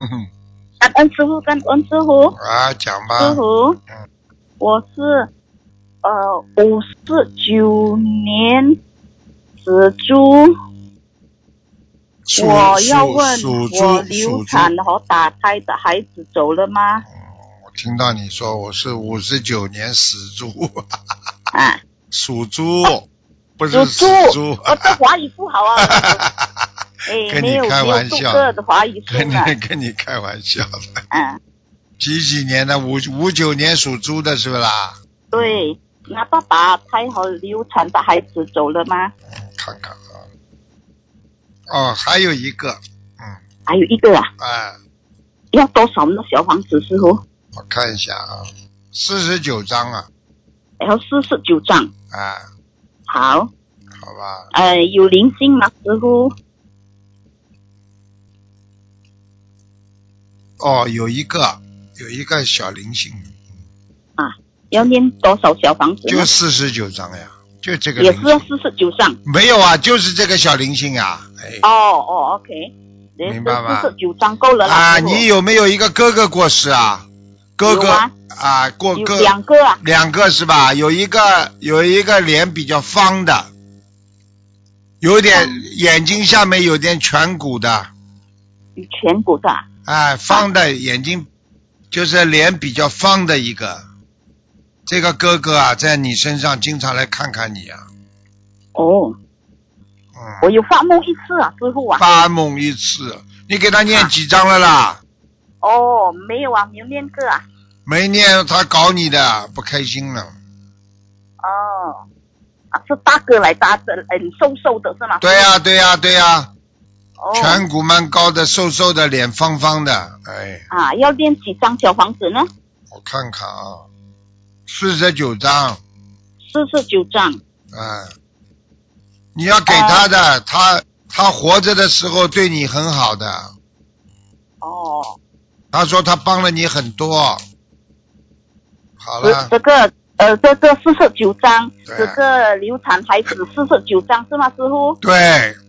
感恩师傅，感恩师傅。 啊，讲吧。 师傅，我是59年属猪。我要问我流产和打胎的孩子走了吗？ 我听到你说我是59年死猪。 啊， 属猪，不是死猪。 我这华语不好啊。 跟你开玩笑。 没有的华语跟你开玩笑的。几年的59年属猪的是不啦？ 对，那爸爸胎和流产的孩子走了吗？ 看看啊。哦，还有一个。 还有一个啊。要多少呢小房子师傅？ 我看一下啊，49张啊。 要49张。好吧。有灵性吗师傅？ 哦，有一个小灵性。 要念多少小房子呢？ 就49张呀，就这个灵性。也是49张。 没有啊，就是这个小灵性啊。 OK。 明白吗 ？49张够了啦。 你有没有一个哥哥过世啊？哥哥有2个啊。 2个是吧？有一个脸比较方的，有点眼睛下面有点颧骨的。 颧骨的。 方的眼睛，就是脸比较方的一个。这个哥哥啊，在你身上经常来看看你啊。 我有发梦一次啊，师傅啊。 发梦一次，你给他念几张了啦？ 没有啊，没有念过啊。 没念，他搞你的，不开心了。 是大哥来搭的，瘦瘦的是吗？ 对呀。颧骨蛮高的，瘦瘦的，脸方方的， 要念几张小房子呢？ 我看看啊，49张。 49张。 你要给他的，他活着的时候对你很好的。他说他帮了你很多。好了。 这个49张，这个流产孩子49张是吗师傅？ 对。